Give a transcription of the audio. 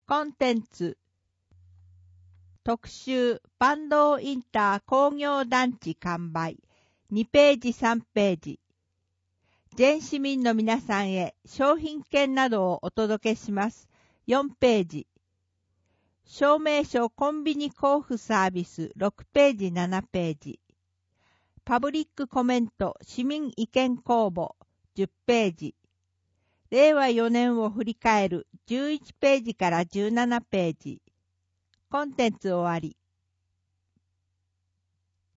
コンテンツ特集坂東インター工業団地完売2ページ3ページ全市民の皆さんへ商品券などをお届けします4ページ証明書コンビニ交付サービス6ページ7ページパブリックコメント市民意見公募10ページ令和4年を振り返る11ページから17ページコンテンツ終わり